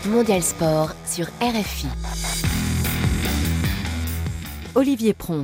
Mondial Sport sur RFI. Olivier Pron.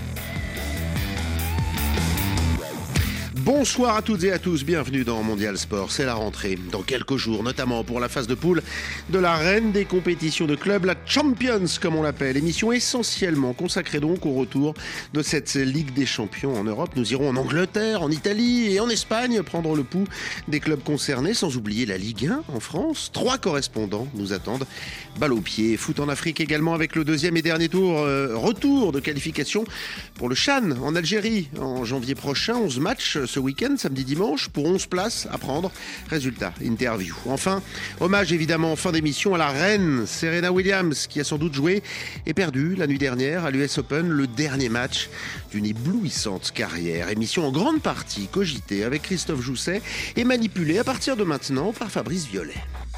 Bonsoir à toutes et à tous, bienvenue dans Mondial Sport, c'est la rentrée. Dans quelques jours, notamment pour la phase de poule de la reine des compétitions de clubs, la Champions comme on l'appelle. Émission essentiellement consacrée donc au retour de cette Ligue des Champions en Europe. Nous irons en Angleterre, en Italie et en Espagne prendre le pouls des clubs concernés, sans oublier la Ligue 1 en France. 3 correspondants nous attendent, balle au pied. Foot en Afrique également avec le deuxième et dernier retour de qualification pour le CHAN en Algérie en janvier prochain. 11 matchs ce week-end, samedi, dimanche, pour 11 places à prendre. Résultat, interview. Enfin, hommage évidemment en fin d'émission à la reine Serena Williams, qui a sans doute joué et perdu la nuit dernière à l'US Open, le dernier match d'une éblouissante carrière. Émission en grande partie cogitée avec Christophe Jousset et manipulée à partir de maintenant par Fabrice Violet.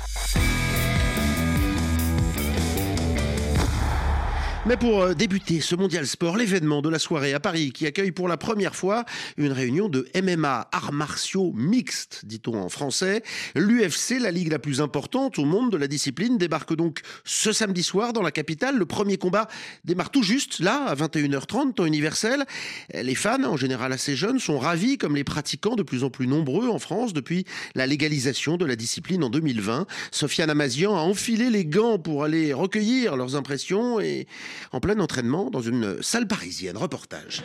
Mais pour débuter ce Mondial Sport, l'événement de la soirée à Paris qui accueille pour la première fois une réunion de MMA, arts martiaux mixtes, dit-on en français. L'UFC, la ligue la plus importante au monde de la discipline, débarque donc ce samedi soir dans la capitale. Le premier combat démarre tout juste, là, à 21h30, temps universel. Les fans, en général assez jeunes, sont ravis, comme les pratiquants de plus en plus nombreux en France depuis la légalisation de la discipline en 2020. Sofiane Amazian a enfilé les gants pour aller recueillir leurs impressions et en plein entraînement dans une salle parisienne. Reportage.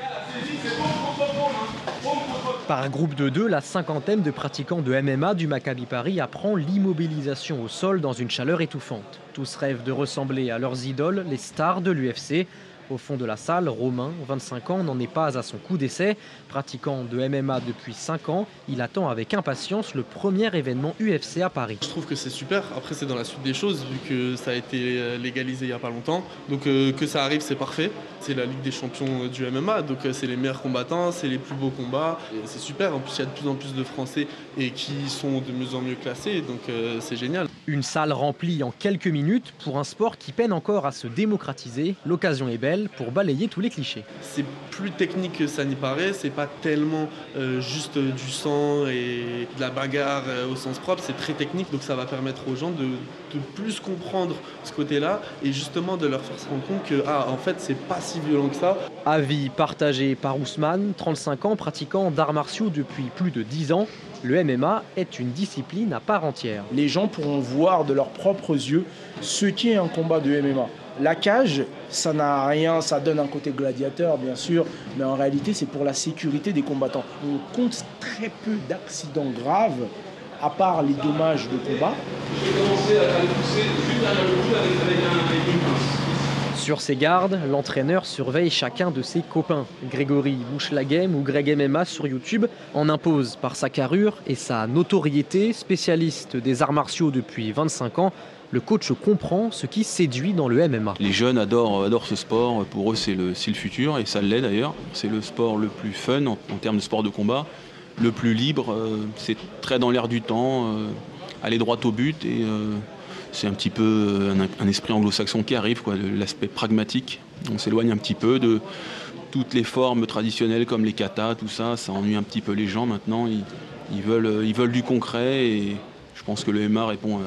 Par un groupe de 2, la cinquantaine de pratiquants de MMA du Maccabi Paris apprend l'immobilisation au sol dans une chaleur étouffante. Tous rêvent de ressembler à leurs idoles, les stars de l'UFC. Au fond de la salle, Romain, 25 ans, n'en est pas à son coup d'essai. Pratiquant de MMA depuis 5 ans, il attend avec impatience le premier événement UFC à Paris. Je trouve que c'est super. Après, c'est dans la suite des choses, vu que ça a été légalisé il n'y a pas longtemps. Donc que ça arrive, c'est parfait. C'est la Ligue des champions du MMA, donc c'est les meilleurs combattants, c'est les plus beaux combats. Et c'est super. En plus, il y a de plus en plus de Français et qui sont de mieux en mieux classés, donc c'est génial. Une salle remplie en quelques minutes pour un sport qui peine encore à se démocratiser. L'occasion est belle pour balayer tous les clichés. C'est plus technique que ça n'y paraît, c'est pas tellement juste du sang et de la bagarre au sens propre, c'est très technique, donc ça va permettre aux gens de plus comprendre ce côté-là et justement de leur faire se rendre compte que en fait c'est pas si violent que ça. Avis partagé par Ousmane, 35 ans, pratiquant d'arts martiaux depuis plus de 10 ans. Le MMA est une discipline à part entière. Les gens pourront voir de leurs propres yeux ce qu'est un combat de MMA. La cage, ça n'a rien, ça donne un côté gladiateur bien sûr, mais en réalité c'est pour la sécurité des combattants. On compte très peu d'accidents graves, à part les dommages de combat. Je vais commencer à le pousser juste derrière le cou avec une pince. Sur ses gardes, l'entraîneur surveille chacun de ses copains. Grégory bouche la game ou Greg MMA sur YouTube en impose par sa carrure et sa notoriété. Spécialiste des arts martiaux depuis 25 ans, le coach comprend ce qui séduit dans le MMA. Les jeunes adorent ce sport, pour eux c'est le futur et ça l'est d'ailleurs. C'est le sport le plus fun en termes de sport de combat, le plus libre, c'est très dans l'air du temps, aller droit au but et c'est un petit peu un esprit anglo-saxon qui arrive, l'aspect pragmatique. On s'éloigne un petit peu de toutes les formes traditionnelles comme les katas, tout ça, ça ennuie un petit peu les gens maintenant. Ils veulent du concret et je pense que le MMA répond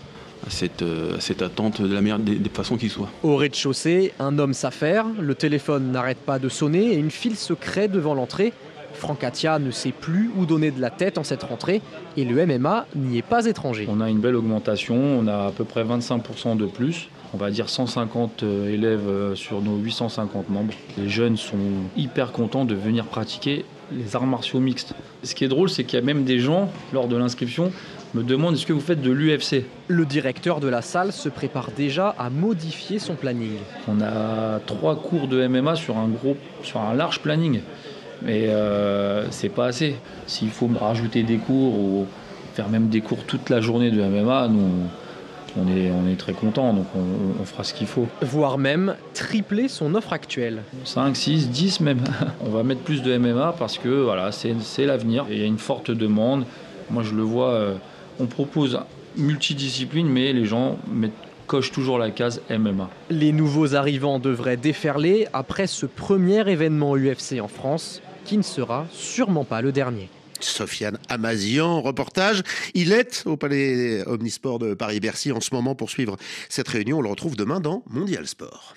à cette attente de la meilleure des façons qu'il soit. Au rez-de-chaussée, un homme s'affaire, le téléphone n'arrête pas de sonner et une file se crée devant l'entrée. Franck Atia ne sait plus où donner de la tête en cette rentrée et le MMA n'y est pas étranger. On a une belle augmentation, on a à peu près 25% de plus. On va dire 150 élèves sur nos 850 membres. Les jeunes sont hyper contents de venir pratiquer les arts martiaux mixtes. Ce qui est drôle, c'est qu'il y a même des gens, lors de l'inscription, me demandent est-ce que vous faites de l'UFC ? Le directeur de la salle se prépare déjà à modifier son planning. On a 3 cours de MMA sur un large planning. Mais c'est pas assez. S'il faut me rajouter des cours ou faire même des cours toute la journée de MMA, nous, on est très contents, donc on fera ce qu'il faut. Voire même tripler son offre actuelle. 5, 6, 10 même. On va mettre plus de MMA parce que voilà, c'est l'avenir. Et il y a une forte demande. Moi je le vois, on propose multidiscipline, mais les gens coche toujours la case MMA. Les nouveaux arrivants devraient déferler après ce premier événement UFC en France, qui ne sera sûrement pas le dernier. Sofiane Amazian, reportage. Il est au Palais Omnisport de Paris-Bercy en ce moment pour suivre cette réunion. On le retrouve demain dans Mondial Sport.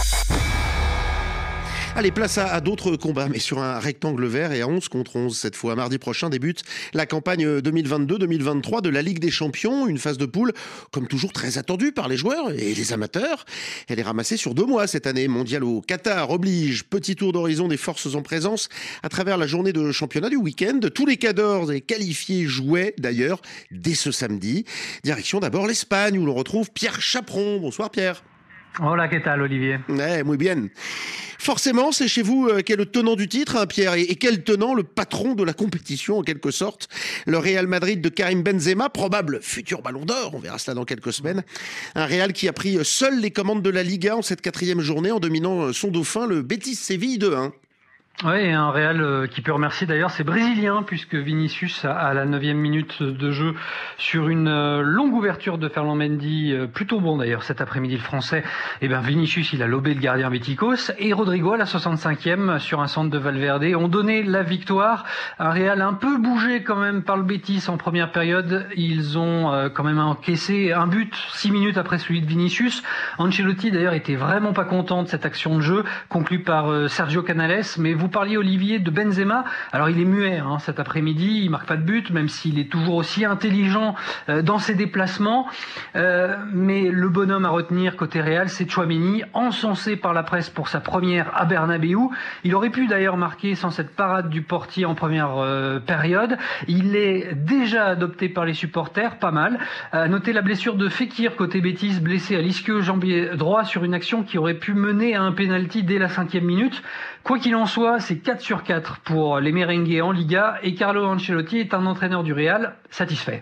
Allez, place à d'autres combats, mais sur un rectangle vert et à 11 contre 11 cette fois. Mardi prochain débute la campagne 2022-2023 de la Ligue des Champions, une phase de poule comme toujours très attendue par les joueurs et les amateurs. Elle est ramassée sur 2 mois cette année. Mondial au Qatar oblige. Petit tour d'horizon des forces en présence à travers la journée de championnat du week-end. Tous les cadors et qualifiés jouaient d'ailleurs dès ce samedi. Direction d'abord l'Espagne où l'on retrouve Pierre Chaperon. Bonsoir Pierre. Hola, ¿qué tal, Olivier? Muy bien. Forcément, c'est chez vous qu'est le tenant du titre, hein, Pierre, et quel tenant, le patron de la compétition en quelque sorte. Le Real Madrid de Karim Benzema, probable futur ballon d'or, on verra cela dans quelques semaines. Un Real qui a pris seul les commandes de la Liga en cette 4e journée en dominant son dauphin, le Betis Séville 2-1. Oui, et un Real qui peut remercier d'ailleurs ses Brésiliens, puisque Vinicius, à la 9e minute de jeu, sur une longue ouverture de Ferland Mendy, plutôt bon d'ailleurs cet après-midi le français, Vinicius il a lobé le gardien Beticos, et Rodrigo à la 65e sur un centre de Valverde ont donné la victoire. Un Real un peu bougé quand même par le Betis en première période, ils ont quand même encaissé un but 6 minutes après celui de Vinicius. Ancelotti d'ailleurs était vraiment pas content de cette action de jeu, conclue par Sergio Canales, mais vous parliez, Olivier, de Benzema. Alors il est muet cet après-midi, il marque pas de but, même s'il est toujours aussi intelligent dans ses déplacements. Mais le bonhomme à retenir côté Real, c'est Tchouaméni, encensé par la presse pour sa première à Bernabéu. Il aurait pu d'ailleurs marquer sans cette parade du portier en première période. Il est déjà adopté par les supporters, pas mal. Notez la blessure de Fekir côté Betis, blessé à l'ischio-jambier droit sur une action qui aurait pu mener à un pénalty dès la 5e minute. Quoi qu'il en soit, c'est 4 sur 4 pour les merengues en Liga et Carlo Ancelotti est un entraîneur du Real satisfait.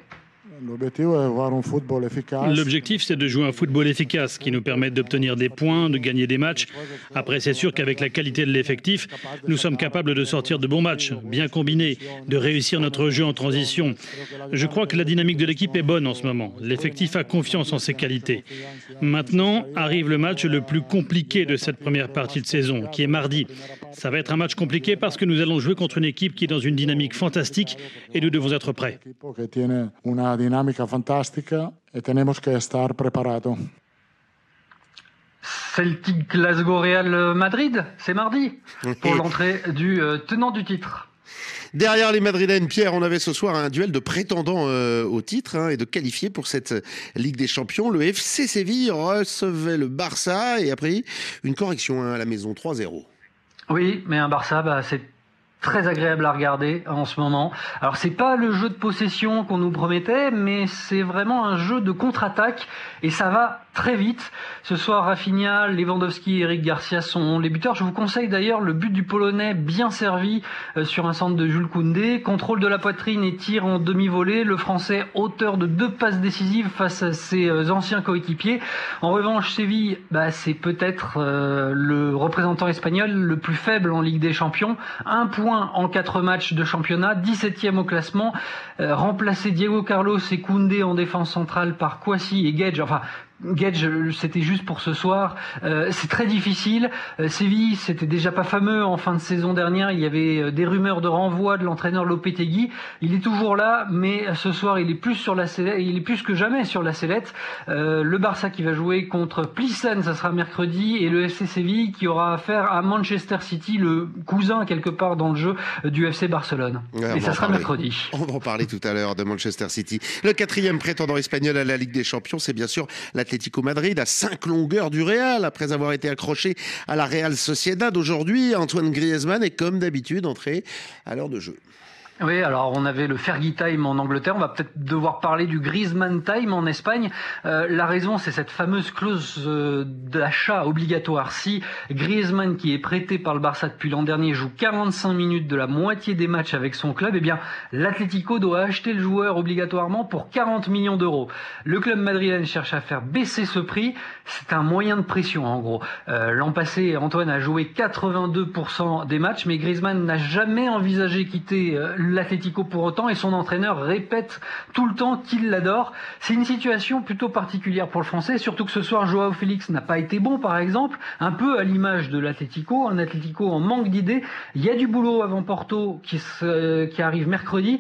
L'objectif, c'est de jouer un football efficace qui nous permette d'obtenir des points, de gagner des matchs. Après, c'est sûr qu'avec la qualité de l'effectif, nous sommes capables de sortir de bons matchs, bien combinés, de réussir notre jeu en transition. Je crois que la dynamique de l'équipe est bonne en ce moment. L'effectif a confiance en ses qualités. Maintenant, arrive le match le plus compliqué de cette première partie de saison, qui est mardi. Ça va être un match compliqué parce que nous allons jouer contre une équipe qui est dans une dynamique fantastique et nous devons être prêts. Dinamica fantastica e tenemos que estar preparados. Celtic Glasgow Real Madrid, c'est mardi pour l'entrée du tenant du titre. Derrière les Madrilènes, Pierre, on avait ce soir un duel de prétendants au titre et de qualifiés pour cette Ligue des Champions. Le FC Séville recevait le Barça et a pris une correction à la maison 3-0. Oui, mais un Barça, c'est très agréable à regarder en ce moment. Alors c'est pas le jeu de possession qu'on nous promettait, mais c'est vraiment un jeu de contre-attaque et ça va très vite. Ce soir, Rafinha, Lewandowski et Eric Garcia sont les buteurs. Je vous conseille d'ailleurs le but du Polonais bien servi sur un centre de Jules Koundé. Contrôle de la poitrine et tir en demi-volée. Le Français, auteur de 2 passes décisives face à ses anciens coéquipiers. En revanche, Séville, c'est peut-être le représentant espagnol le plus faible en Ligue des Champions. 1 point en 4 matchs de championnat, 17e au classement. Remplacer Diego Carlos et Koundé en défense centrale par Kouassi et Guedj. Enfin, Guedj, c'était juste pour ce soir. C'est très difficile. Séville, c'était déjà pas fameux en fin de saison dernière. Il y avait des rumeurs de renvoi de l'entraîneur Lopetegui. Il est toujours là, mais ce soir, il est plus sur la sellette. Il est plus que jamais sur la sellette. Le Barça qui va jouer contre Plissen, ça sera mercredi, et le FC Séville qui aura affaire à Manchester City, le cousin quelque part dans le jeu du FC Barcelone. Ouais, et ça sera mercredi. On va en parler tout à l'heure de Manchester City. Le 4e prétendant espagnol à la Ligue des Champions, c'est bien sûr l'Atlético Madrid, à 5 longueurs du Real, après avoir été accroché à la Real Sociedad. Aujourd'hui, Antoine Griezmann est comme d'habitude entré à l'heure de jeu. Oui, alors on avait le Fergie Time en Angleterre, on va peut-être devoir parler du Griezmann Time en Espagne. La raison, c'est cette fameuse clause d'achat obligatoire. Si Griezmann, qui est prêté par le Barça depuis l'an dernier, joue 45 minutes de la moitié des matchs avec son club, eh bien l'Atlético doit acheter le joueur obligatoirement pour 40 millions d'euros. Le club madrilène cherche à faire baisser ce prix. C'est un moyen de pression en gros. L'an passé, Antoine a joué 82% des matchs, mais Griezmann n'a jamais envisagé quitter l'Atlético pour autant, et son entraîneur répète tout le temps qu'il l'adore. C'est une situation plutôt particulière pour le Français, surtout que ce soir, Joao Félix n'a pas été bon, par exemple, un peu à l'image de l'Atlético, un Atlético en manque d'idées. Il y a du boulot avant Porto qui arrive mercredi,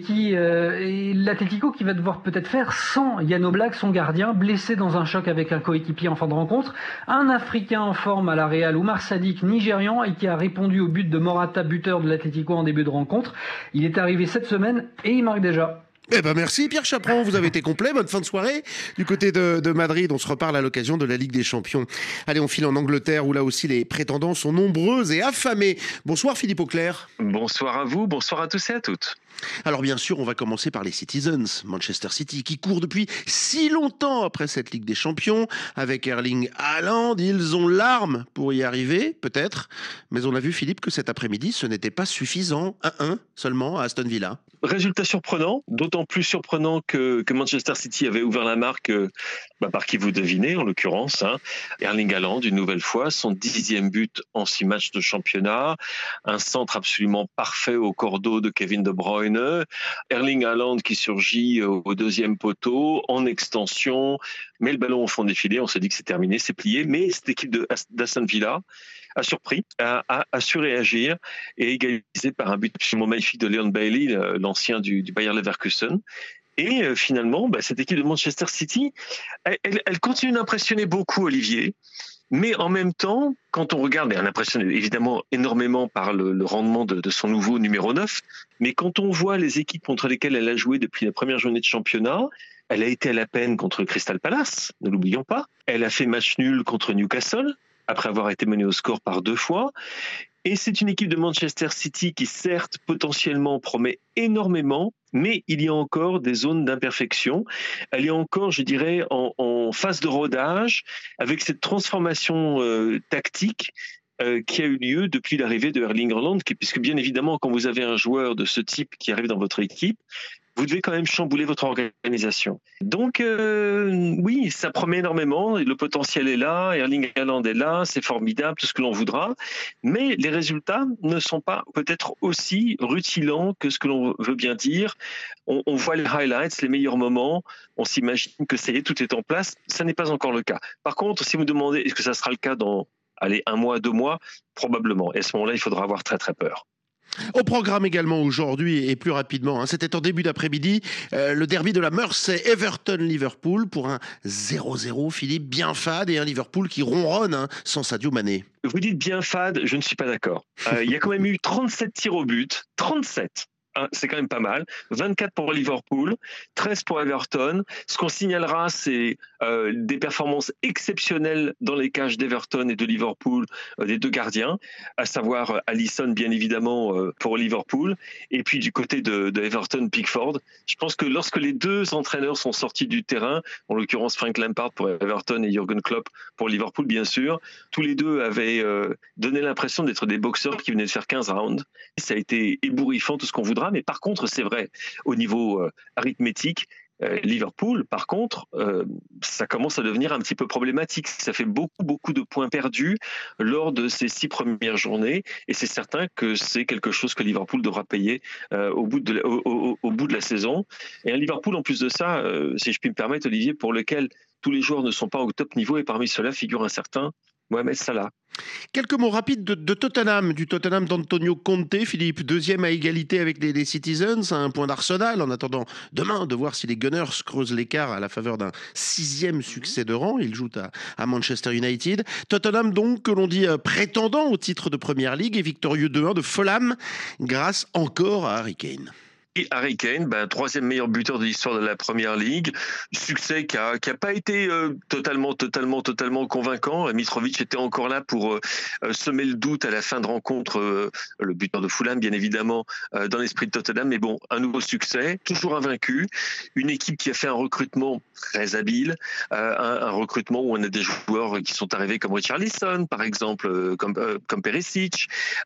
et l'Atlético qui va devoir peut-être faire sans Jan Oblak, son gardien, blessé dans un choc avec un coéquipier en fin de rencontre, un Africain en forme à la Real, Oumar Sadiq, nigérian, et qui a répondu au but de Morata, buteur de l'Atlético en début de rencontre. Il est arrivé cette semaine et il marque déjà. Eh ben merci Pierre Chaperon, vous avez été complet, bonne fin de soirée. Du côté de Madrid, on se reparle à l'occasion de la Ligue des Champions. Allez, on file en Angleterre où là aussi les prétendants sont nombreux et affamés. Bonsoir Philippe Auclair. Bonsoir à vous, bonsoir à tous et à toutes. Alors bien sûr, on va commencer par les Citizens, Manchester City, qui court depuis si longtemps après cette Ligue des Champions. Avec Erling Haaland, ils ont l'arme pour y arriver, peut-être. Mais on a vu, Philippe, que cet après-midi, ce n'était pas suffisant. 1-1 seulement à Aston Villa. Résultat surprenant, d'autant plus surprenant que Manchester City avait ouvert la marque par qui vous devinez, en l'occurrence. Erling Haaland, une nouvelle fois, son 10e but en 6 matchs de championnat. Un centre absolument parfait au cordeau de Kevin De Bruyne. Erling Haaland qui surgit au 2e poteau, en extension, met le ballon au fond des filets. On s'est dit que c'est terminé, c'est plié. Mais cette équipe d'Aston Villa a surpris, a su réagir et égalisé par un but absolument magnifique de Leon Bailey, l'ancien du Bayer Leverkusen. Et finalement, cette équipe de Manchester City, elle continue d'impressionner beaucoup Olivier. Mais en même temps, quand on regarde, elle impressionne évidemment énormément par le rendement de son nouveau numéro 9, mais quand on voit les équipes contre lesquelles elle a joué depuis la première journée de championnat, elle a été à la peine contre Crystal Palace, ne l'oublions pas. Elle a fait match nul contre Newcastle, après avoir été menée au score par 2 fois. Et c'est une équipe de Manchester City qui, certes, potentiellement promet énormément, mais il y a encore des zones d'imperfection. Elle est encore, je dirais, en phase de rodage, avec cette transformation tactique qui a eu lieu depuis l'arrivée de Erling Haaland, puisque bien évidemment, quand vous avez un joueur de ce type qui arrive dans votre équipe, vous devez quand même chambouler votre organisation. Donc oui, ça promet énormément, le potentiel est là, Erling Haaland est là, c'est formidable, tout ce que l'on voudra, mais les résultats ne sont pas peut-être aussi rutilants que ce que l'on veut bien dire. On voit les highlights, les meilleurs moments, on s'imagine que ça y est, tout est en place, ça n'est pas encore le cas. Par contre, si vous demandez est-ce que ça sera le cas dans 1 mois, 2 mois, probablement. Et à ce moment-là, il faudra avoir très très peur. Au programme également aujourd'hui et plus rapidement, c'était en début d'après-midi, le derby de la Mersey, Everton-Liverpool pour un 0-0, Philippe, bien fade, et un Liverpool qui ronronne sans Sadio Mané. Vous dites bien fade, je ne suis pas d'accord. Il y a quand même eu 37 tirs au but, 37. C'est quand même pas mal. 24 pour Liverpool, 13 pour Everton. Ce qu'on signalera, c'est des performances exceptionnelles dans les cages d'Everton et de Liverpool, des 2 gardiens, à savoir Alisson, bien évidemment, pour Liverpool, et puis du côté de Everton, Pickford. Je pense que lorsque les 2 entraîneurs sont sortis du terrain, en l'occurrence Frank Lampard pour Everton et Jürgen Klopp pour Liverpool, bien sûr, tous les 2 avaient donné l'impression d'être des boxeurs qui venaient de faire 15 rounds. Ça a été ébouriffant, tout ce qu'on voudra. Mais par contre, c'est vrai, au niveau arithmétique, Liverpool, par contre, ça commence à devenir un petit peu problématique. Ça fait beaucoup de points perdus lors de ces 6 premières journées. Et c'est certain que c'est quelque chose que Liverpool devra payer au bout de la saison. Et un Liverpool, en plus de ça, si je puis me permettre, Olivier, pour lequel tous les joueurs ne sont pas au top niveau. Et parmi ceux-là figure un certain Mohamed Salah. Quelques mots rapides de Tottenham, du Tottenham d'Antonio Conte, Philippe, 2e à égalité avec les Citizens, à 1 point d'Arsenal, en attendant demain de voir si les Gunners creusent l'écart à la faveur d'un 6e succès de rang. Ils jouent à Manchester United. Tottenham donc, que l'on dit prétendant au titre de Premier League et victorieux 2-1 de Fulham, grâce encore à Harry Kane. Et Harry Kane, 3e meilleur buteur de l'histoire de la Premier League, succès qui a pas été totalement convaincant. Mitrovic était encore là pour semer le doute à la fin de rencontre, le buteur de Fulham bien évidemment dans l'esprit de Tottenham, mais bon, un nouveau succès, toujours invaincu, une équipe qui a fait un recrutement très habile, un recrutement où on a des joueurs qui sont arrivés comme Richarlison par exemple, comme Perisic,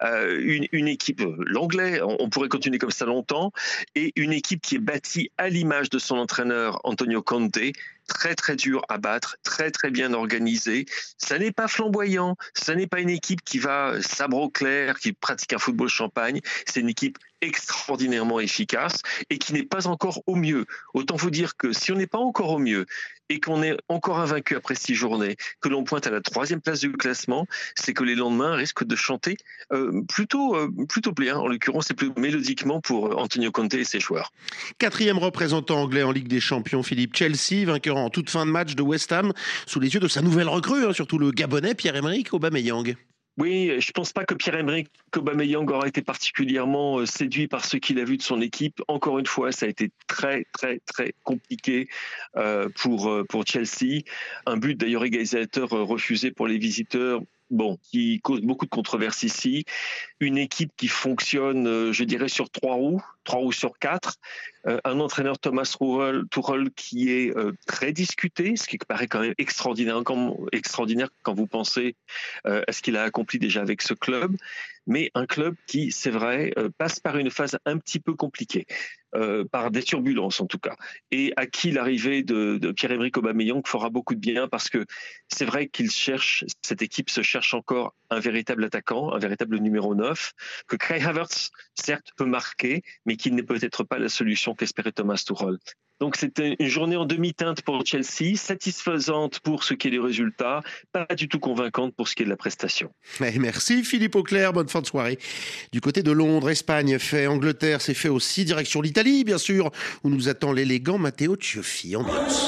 une équipe, l'anglais, on pourrait continuer comme ça longtemps, et une équipe qui est bâtie à l'image de son entraîneur Antonio Conte, très très dur à battre, très très bien organisé. Ça n'est pas flamboyant, ça n'est pas une équipe qui va sabre au clair, qui pratique un football champagne. C'est une équipe extraordinairement efficace et qui n'est pas encore au mieux. Autant vous dire que si on n'est pas encore au mieux et qu'on est encore invaincu après 6 journées, que l'on pointe à la 3e place du classement, c'est que les lendemains risquent de chanter plutôt bien. En l'occurrence, c'est plus mélodiquement pour Antonio Conte et ses joueurs. 4e représentant anglais en Ligue des Champions, Philippe. Chelsea, vainqueur en toute fin de match de West Ham, sous les yeux de sa nouvelle recrue, surtout le Gabonais Pierre-Emerick Aubameyang. Oui, je ne pense pas que Pierre-Emerick Aubameyang aura été particulièrement séduit par ce qu'il a vu de son équipe. Encore une fois, ça a été très, très, très compliqué pour Chelsea. Un but d'ailleurs égalisateur refusé pour les visiteurs. Qui cause beaucoup de controverses ici. Une équipe qui fonctionne, je dirais, sur 3 roues sur 4. Un entraîneur Thomas Tuchel qui est très discuté, ce qui paraît quand même extraordinaire quand vous pensez à ce qu'il a accompli déjà avec ce club. Mais un club qui, c'est vrai, passe par une phase un petit peu compliquée, par des turbulences en tout cas, et à qui l'arrivée de Pierre-Emerick Aubameyang fera beaucoup de bien, parce que c'est vrai cette équipe se cherche encore un véritable attaquant, un véritable numéro 9, que Kai Havertz, certes, peut marquer, mais qui n'est peut-être pas la solution qu'espérait Thomas Tuchel. Donc c'était une journée en demi-teinte pour Chelsea, satisfaisante pour ce qui est du résultat, pas du tout convaincante pour ce qui est de la prestation. Merci Philippe Auclair, bonne fin de soirée. Du côté de Londres, Espagne fait, Angleterre c'est fait aussi, direction l'Italie bien sûr, où nous attend l'élégant Matteo Cioffi. Ambiance.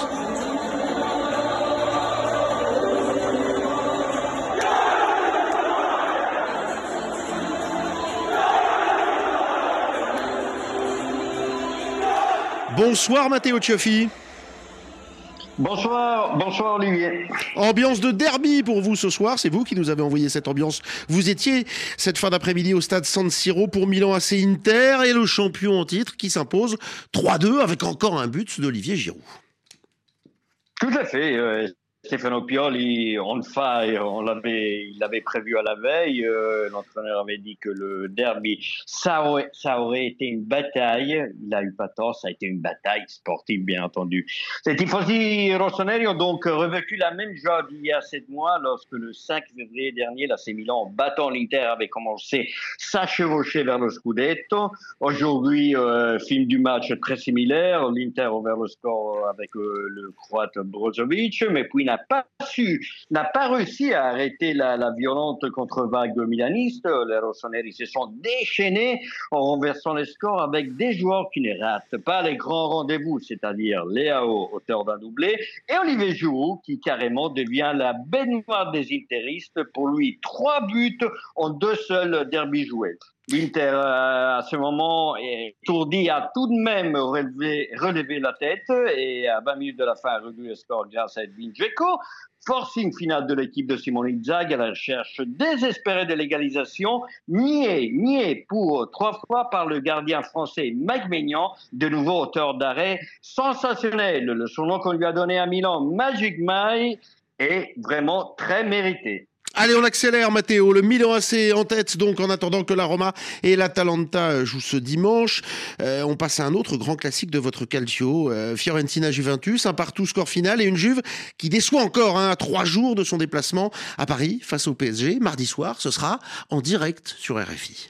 Bonsoir Matteo Cioffi. Bonsoir Olivier. Ambiance de derby pour vous ce soir, c'est vous qui nous avez envoyé cette ambiance. Vous étiez cette fin d'après-midi au stade San Siro pour Milan AC Inter et le champion en titre qui s'impose 3-2 avec encore un but d'Olivier Giroud. Tout à fait. Stefano Pioli, il l'avait prévu à la veille. L'entraîneur avait dit que le derby, ça aurait été une bataille. Il a eu pas tort, ça a été une bataille sportive, bien entendu. Les tifosi rossoneri ont donc revécu la même joie d'il y a 7 mois, lorsque le 5 février dernier, l'AC Milan, en battant l'Inter, avait commencé à chevaucher vers le Scudetto. Aujourd'hui, film du match très similaire. L'Inter a ouvert le score avec le Croate Brozovic, mais puis n'a pas réussi à arrêter la violente contre-vague milaniste. Les rossoneri se sont déchaînés en renversant les scores avec des joueurs qui ne ratent pas les grands rendez-vous, c'est-à-dire Leao, auteur d'un doublé, et Olivier Giroud, qui carrément devient la bête noire des interistes. Pour lui, 3 buts en 2 seuls derbys joués. L'Inter, à ce moment, étourdi, a tout de même relevé la tête et à 20 minutes de la fin a réduit le score grâce à Edwin Dzeko. Forcing finale de l'équipe de Simone Inzaghi à la recherche désespérée de l'égalisation, nié pour 3 fois par le gardien français Mike Maignan, de nouveau auteur d'arrêt sensationnel. Le surnom qu'on lui a donné à Milan, Magic Mike, est vraiment très mérité. Allez, on accélère, Matteo. Le Milan AC en tête, donc, en attendant que la Roma et l'Atalanta jouent ce dimanche. On passe à un autre grand classique de votre calcio. Fiorentina-Juventus, un partout score final et une Juve qui déçoit encore à 3 jours de son déplacement à Paris face au PSG. Mardi soir, ce sera en direct sur RFI.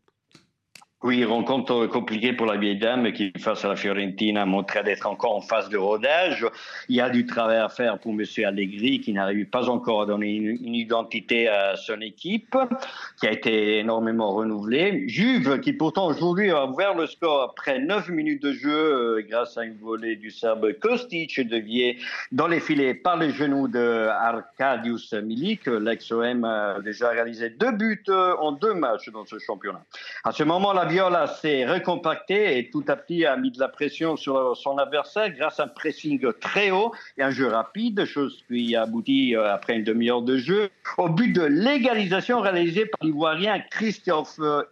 Oui, rencontre compliquée pour la vieille dame qui, face à la Fiorentina, montrait d'être encore en phase de rodage. Il y a du travail à faire pour M. Allegri, qui n'arrive pas encore à donner une identité à son équipe, qui a été énormément renouvelée. Juve, qui pourtant aujourd'hui a ouvert le score après 9 minutes de jeu, grâce à une volée du Serbe Kostic, déviée dans les filets par les genoux de Arkadiusz Milik. L'ex-OM a déjà réalisé 2 buts en 2 matchs dans ce championnat. À ce moment, la Viola s'est recompactée et tout à petit a mis de la pression sur son adversaire grâce à un pressing très haut et un jeu rapide, chose qui a abouti après une demi-heure de jeu au but de l'égalisation réalisée par l'Ivoirien Christian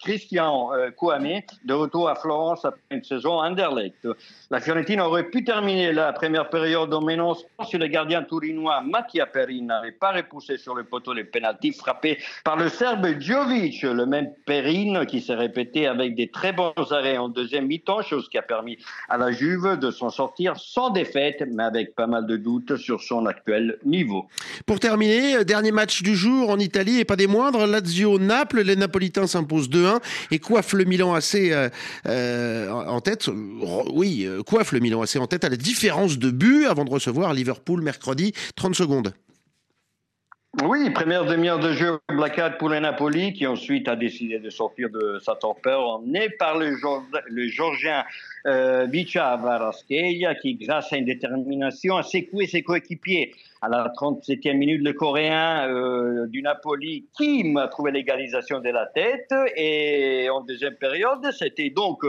Kouamé, de retour à Florence après une saison Anderlecht. La Fiorentina aurait pu terminer la première période en menant si le gardien tourinois Mattia Perin n'avait pas repoussé sur le poteau les pénaltys frappés par le Serbe Jovic, le même Perin qui s'est répété avec avec des très bons arrêts en deuxième mi-temps, chose qui a permis à la Juve de s'en sortir sans défaite, mais avec pas mal de doutes sur son actuel niveau. Pour terminer, dernier match du jour en Italie et pas des moindres, Lazio-Naples, les Napolitains s'imposent 2-1 et coiffent le Milan AC en tête. Oui, coiffent le Milan AC en tête à la différence de but avant de recevoir Liverpool mercredi. 30 secondes. Oui, première demi-heure de jeu blackout pour les Napoli, qui ensuite a décidé de sortir de sa torpeur, emmené par le Georgien Vicha Kvaratskhelia, qui, grâce à une détermination, a secoué ses coéquipiers. À la 37e minute, le Coréen du Napoli, Kim, a trouvé l'égalisation de la tête. Et en deuxième période, c'était donc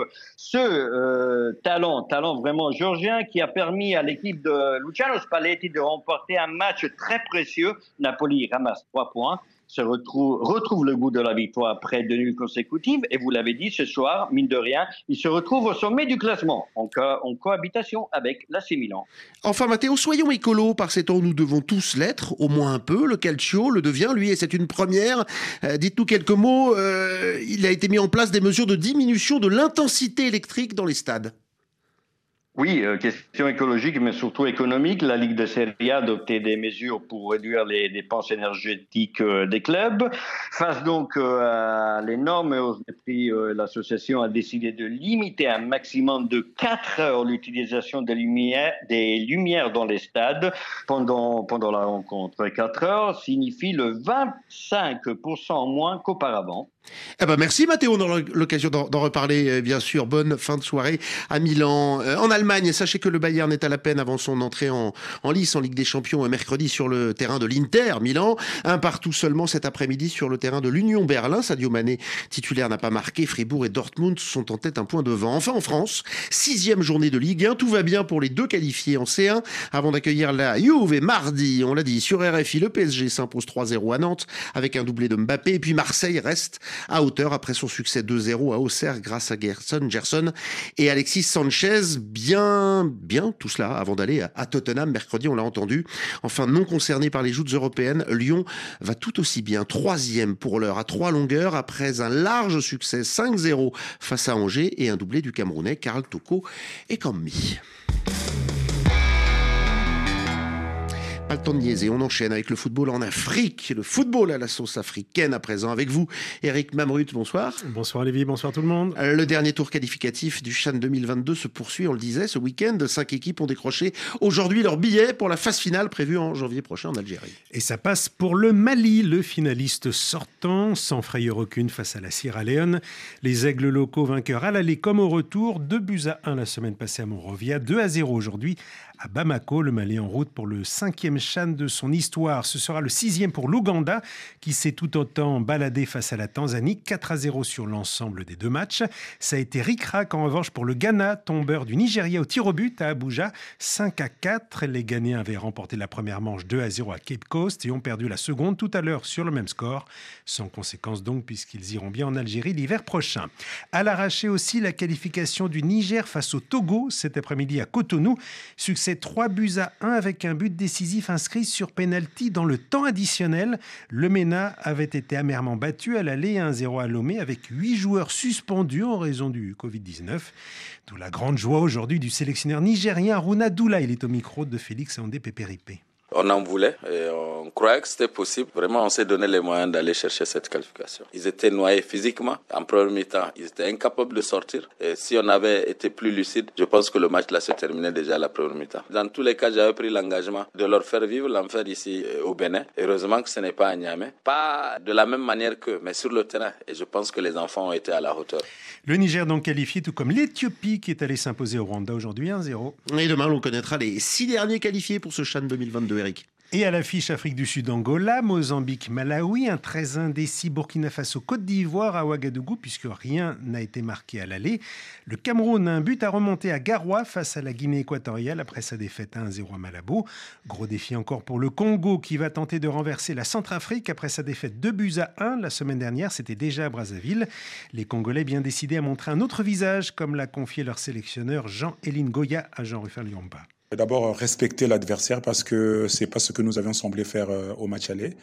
ce talent vraiment georgien qui a permis à l'équipe de Luciano Spalletti de remporter un match très précieux. Napoli ramasse 3 points. Retrouve le goût de la victoire après 2 nuls consécutives. Et vous l'avez dit, ce soir, mine de rien, il se retrouve au sommet du classement, en cohabitation avec l'AC Milan. Enfin, Matteo, soyons écolos. Par ces temps où nous devons tous l'être, au moins un peu. Le Calcio le devient, lui, et c'est une première. Dites-nous quelques mots. Il a été mis en place des mesures de diminution de l'intensité électrique dans les stades. Oui, question écologique, mais surtout économique. La Ligue de Serie A a adopté des mesures pour réduire les dépenses énergétiques des clubs. Face donc à l'énorme hausse des prix, l'association a décidé de limiter un maximum de 4 heures l'utilisation des lumières dans les stades pendant la rencontre. 4 heures signifie le 25% en moins qu'auparavant. Eh ben merci Matteo, on aura l'occasion d'en reparler bien sûr. Bonne fin de soirée à Milan. En Allemagne, sachez que le Bayern est à la peine avant son entrée en lice en Ligue des Champions mercredi sur le terrain de l'Inter Milan. 1-1 seulement cet après-midi sur le terrain de l'Union Berlin. Sadio Mané, titulaire, n'a pas marqué. Fribourg et Dortmund sont en tête, un point devant. Enfin en France, 6e journée de Ligue 1. Tout va bien pour les 2 qualifiés en C1 avant d'accueillir la Juve. Et mardi, on l'a dit, sur RFI, le PSG s'impose 3-0 à Nantes avec un doublé de Mbappé. Et puis Marseille reste à hauteur après son succès 2-0 à Auxerre grâce à Gerson et Alexis Sanchez. Bien tout cela avant d'aller à Tottenham mercredi, on l'a entendu. Enfin, non concerné par les joutes européennes, Lyon va tout aussi bien. 3e pour l'heure à 3 longueurs après un large succès 5-0 face à Angers et un doublé du Camerounais Karl Toko et Kambi. Pas le temps de niaiser, on enchaîne avec le football en Afrique, le football à la sauce africaine à présent. Avec vous, Eric Mamrut, bonsoir. Bonsoir Lévi, bonsoir tout le monde. Le dernier tour qualificatif du CHAN 2022 se poursuit, on le disait, ce week-end. 5 équipes ont décroché aujourd'hui leur billet pour la phase finale prévue en janvier prochain en Algérie. Et ça passe pour le Mali, le finaliste sortant, sans frayeur aucune face à la Sierra Leone. Les aigles locaux vainqueurs à l'aller comme au retour, 2-1 la semaine passée à Monrovia, 2-0 aujourd'hui à Bamako. Le Mali en route pour le 5e CHAN de son histoire. Ce sera le 6e pour l'Ouganda qui s'est tout autant baladé face à la Tanzanie, 4-0 sur l'ensemble des 2 matchs. Ça a été ric-rac en revanche pour le Ghana, tombeur du Nigeria au tir au but à Abuja, 5-4. Les Ghanéens avaient remporté la première manche 2-0 à Cape Coast et ont perdu la seconde tout à l'heure sur le même score. Sans conséquence donc puisqu'ils iront bien en Algérie l'hiver prochain. À l'arraché aussi la qualification du Niger face au Togo cet après-midi à Cotonou. Succès 3-1 avec un but décisif inscrit sur pénalty dans le temps additionnel. Le MENA avait été amèrement battu à l'aller 1-0 à Lomé avec 8 joueurs suspendus en raison du Covid-19. D'où la grande joie aujourd'hui du sélectionneur nigérien Haruna Doula. Il est au micro de Félix Andé Pépéripé. On en voulait et on croyait que c'était possible. Vraiment, on s'est donné les moyens d'aller chercher cette qualification. Ils étaient noyés physiquement. En premier mi-temps, ils étaient incapables de sortir. Et si on avait été plus lucide, je pense que le match là se terminait déjà à la première mi-temps. Dans tous les cas, j'avais pris l'engagement de leur faire vivre l'enfer ici au Bénin. Heureusement que ce n'est pas à Niamey. Pas de la même manière qu'eux, mais sur le terrain. Et je pense que les enfants ont été à la hauteur. Le Niger donc qualifié, tout comme l'Éthiopie qui est allé s'imposer au Rwanda aujourd'hui 1-0. Et demain, on connaîtra les 6 derniers qualifiés pour ce CHAN 2022, Eric. Et à l'affiche Afrique du Sud, Angola, Mozambique, Malawi, un très indécis Burkina Faso, Côte d'Ivoire à Ouagadougou, puisque rien n'a été marqué à l'aller. Le Cameroun a un but à remonter à Garoua face à la Guinée équatoriale après sa défaite 1-0 à Malabo. Gros défi encore pour le Congo qui va tenter de renverser la Centrafrique après sa défaite 2-1 la semaine dernière. C'était déjà à Brazzaville. Les Congolais bien décidés à montrer un autre visage, comme l'a confié leur sélectionneur Jean-Éline Goya à Jean-Rufin Liomba. D'abord, respecter l'adversaire parce que c'est pas ce que nous avions semblé faire au match aller.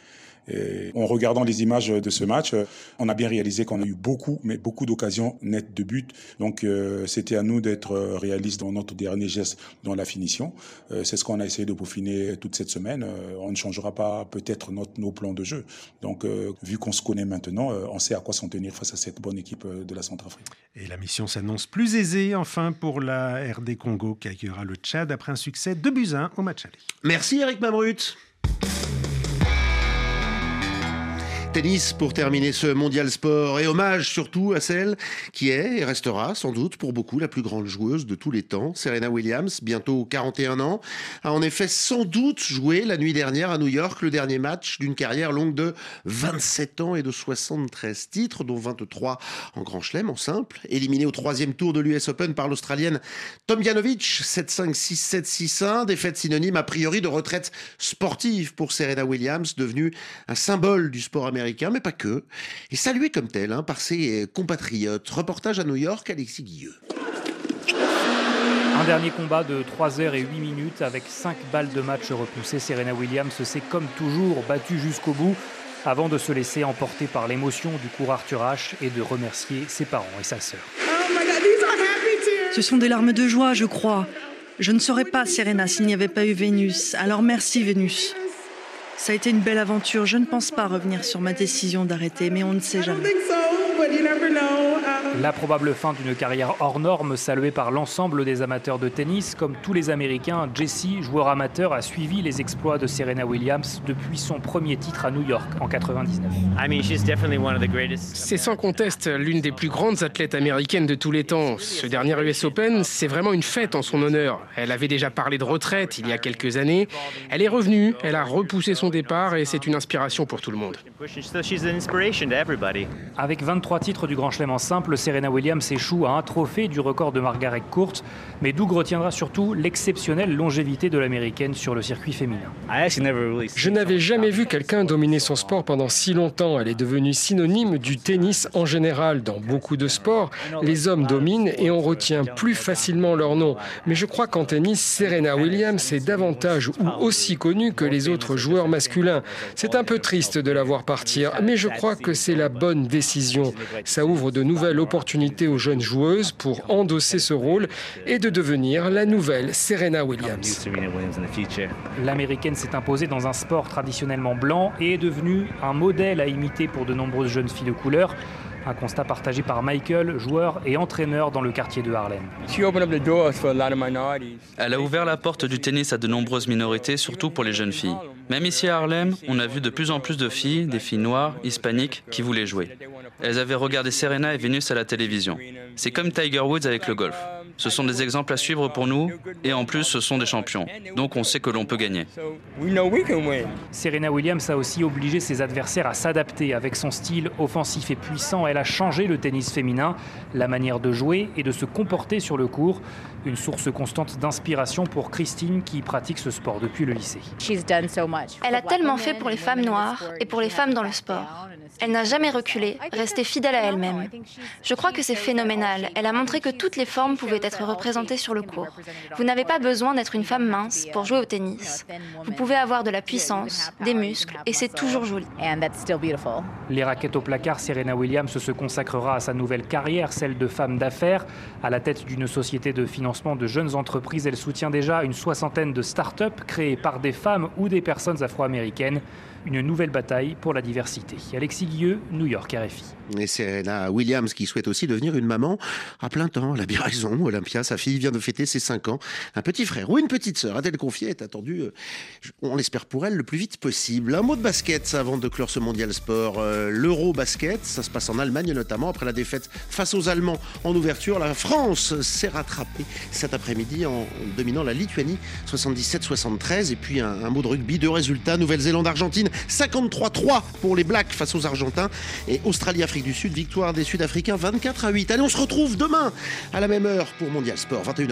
Et en regardant les images de ce match, on a bien réalisé qu'on a eu beaucoup d'occasions nettes de but. Donc c'était à nous d'être réalistes dans notre dernier geste, dans la finition. C'est ce qu'on a essayé de peaufiner toute cette semaine. On ne changera pas peut-être nos plans de jeu. Donc vu qu'on se connaît maintenant, on sait à quoi s'en tenir face à cette bonne équipe de la Centrafrique. Et la mission s'annonce plus aisée enfin pour la RD Congo qui accueillera le Tchad après un succès 2-1 au match aller. Merci Eric Mamrut. Tennis pour terminer ce mondial sport et hommage surtout à celle qui est et restera sans doute pour beaucoup la plus grande joueuse de tous les temps. Serena Williams, bientôt 41 ans, a en effet sans doute joué la nuit dernière à New York le dernier match d'une carrière longue de 27 ans et de 73 titres, dont 23 en Grand Chelem en simple. Éliminée au 3e tour de l'US Open par l'Australienne Tomljanovic, 7-5, 6-7, 6-1, défaite synonyme a priori de retraite sportive pour Serena Williams, devenue un symbole du sport américain, mais pas que, et saluée comme telle par ses compatriotes. Reportage à New York, Alexis Guilleux. Un dernier combat de 3h08 avec 5 balles de match repoussées. Serena Williams s'est comme toujours battue jusqu'au bout avant de se laisser emporter par l'émotion du cours Arthur Ashe et de remercier ses parents et sa sœur. Ce sont des larmes de joie, je crois. Je ne serais pas Serena s'il n'y avait pas eu Vénus. Alors merci Vénus. Ça a été une belle aventure. Je ne pense pas revenir sur ma décision d'arrêter, mais on ne sait jamais. La probable fin d'une carrière hors norme saluée par l'ensemble des amateurs de tennis. Comme tous les Américains, Jesse, joueur amateur, a suivi les exploits de Serena Williams depuis son premier titre à New York en 99. C'est sans conteste l'une des plus grandes athlètes américaines de tous les temps. Ce dernier US Open, c'est vraiment une fête en son honneur. Elle avait déjà parlé de retraite il y a quelques années. Elle est revenue, elle a repoussé son départ et c'est une inspiration pour tout le monde. Avec 23 titres du Grand Chelem en simple, Serena Williams échoue à un trophée du record de Margaret Court, mais Doug retiendra surtout l'exceptionnelle longévité de l'américaine sur le circuit féminin. Je n'avais jamais vu quelqu'un dominer son sport pendant si longtemps. Elle est devenue synonyme du tennis en général. Dans beaucoup de sports, les hommes dominent et on retient plus facilement leur nom. Mais je crois qu'en tennis, Serena Williams est davantage ou aussi connue que les autres joueurs masculins. C'est un peu triste de la voir partir, mais je crois que c'est la bonne décision. Ça ouvre de nouvelles opportunités aux jeunes joueuses pour endosser ce rôle et de devenir la nouvelle Serena Williams. L'américaine s'est imposée dans un sport traditionnellement blanc et est devenue un modèle à imiter pour de nombreuses jeunes filles de couleur. Un constat partagé par Michael, joueur et entraîneur dans le quartier de Harlem. Elle a ouvert la porte du tennis à de nombreuses minorités, surtout pour les jeunes filles. Même ici à Harlem, on a vu de plus en plus de filles, des filles noires, hispaniques, qui voulaient jouer. Elles avaient regardé Serena et Vénus à la télévision. C'est comme Tiger Woods avec le golf. Ce sont des exemples à suivre pour nous, et en plus ce sont des champions. Donc on sait que l'on peut gagner. Serena Williams a aussi obligé ses adversaires à s'adapter. Avec son style offensif et puissant, elle a changé le tennis féminin, la manière de jouer et de se comporter sur le court. Une source constante d'inspiration pour Christine qui pratique ce sport depuis le lycée. Elle a tellement fait pour les femmes noires et pour les femmes dans le sport. Elle n'a jamais reculé, restée fidèle à elle-même. Je crois que c'est phénoménal. Elle a montré que toutes les formes pouvaient être représentées sur le court. Vous n'avez pas besoin d'être une femme mince pour jouer au tennis. Vous pouvez avoir de la puissance, des muscles, et c'est toujours joli. Les raquettes au placard, Serena Williams se consacrera à sa nouvelle carrière, celle de femme d'affaires. À la tête d'une société de financement de jeunes entreprises, elle soutient déjà une 60aine de start-up créées par des femmes ou des personnes afro-américaines. Une nouvelle bataille pour la diversité. Alexis Guilleux, New York, RFI. Et Serena Williams qui souhaite aussi devenir une maman à plein temps. Elle a bien raison. Olympia, sa fille, vient de fêter ses 5 ans. Un petit frère ou une petite sœur, a-t-elle confié, est attendu, on l'espère pour elle, le plus vite possible. Un mot de basket avant de clore ce mondial sport. L'Euro-basket, ça se passe en Allemagne notamment. Après la défaite face aux Allemands en ouverture, la France s'est rattrapée cet après-midi en dominant la Lituanie 77-73. Et puis un mot de rugby, 2 résultats. Nouvelle-Zélande-Argentine, 53-3 pour les Blacks face aux Argentins. Et Australie-Afrique du Sud, victoire des Sud-Africains 24-8. Allez, on se retrouve demain à la même heure pour Mondial Sport, 21h.